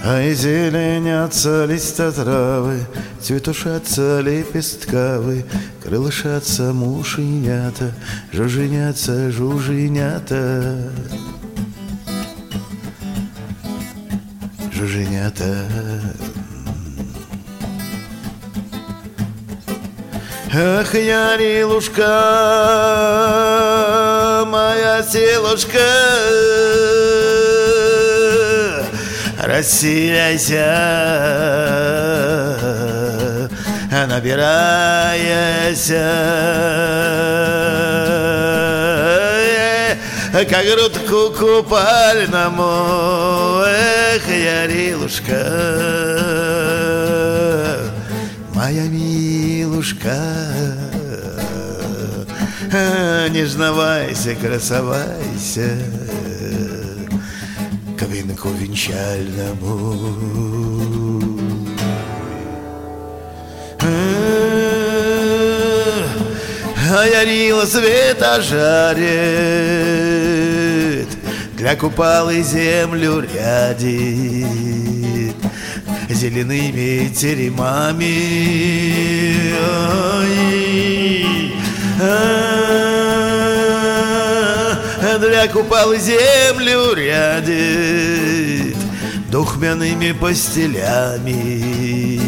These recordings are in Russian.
Ай, зеленятся листья травы, цветушатся лепесткавы, крылышатся мушенята, жужжинятся жужжинята, жужжинята. Ах, Ярилушка, моя селушка, расселяйся, набирайся, как грудку купальному. Эх, Ярилушка, моя милушка, нежновайся, красовайся к венку венчальному. А Ярила света жарит, для купалы землю рядит зелеными теремами. Для купалы землю рядит духмяными постелями.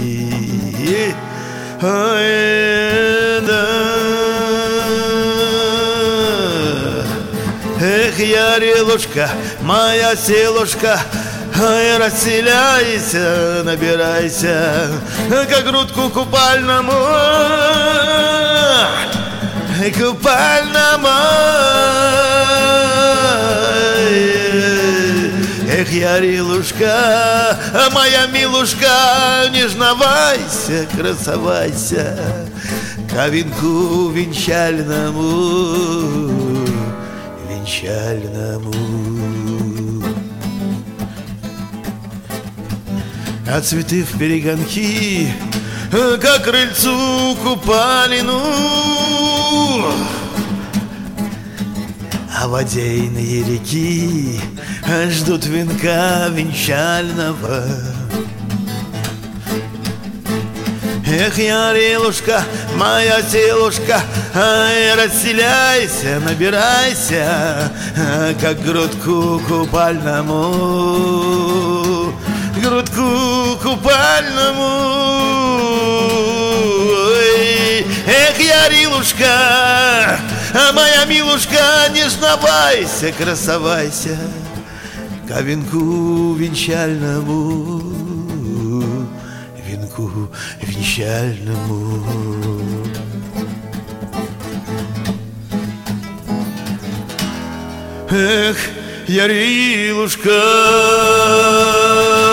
Эх, Ярилушка, моя селушка, ай, расселяйся, набирайся, как грудку купальному, купальному. Эх, Ярилушка, моя милушка, нежновайся, красовайся к венку венчальному, венчальному. А цветы в перегонки к крыльцу купалину, а водейные реки ждут венка венчального. Эх, Ярилушка, моя селушка, ай, расселяйся, набирайся, как грудку купальному, грудку купальному. Эх, Ярилушка, моя милушка, нежновайся, красовайся к венку венчальному, венку венчальному. Эх, Ярилушка.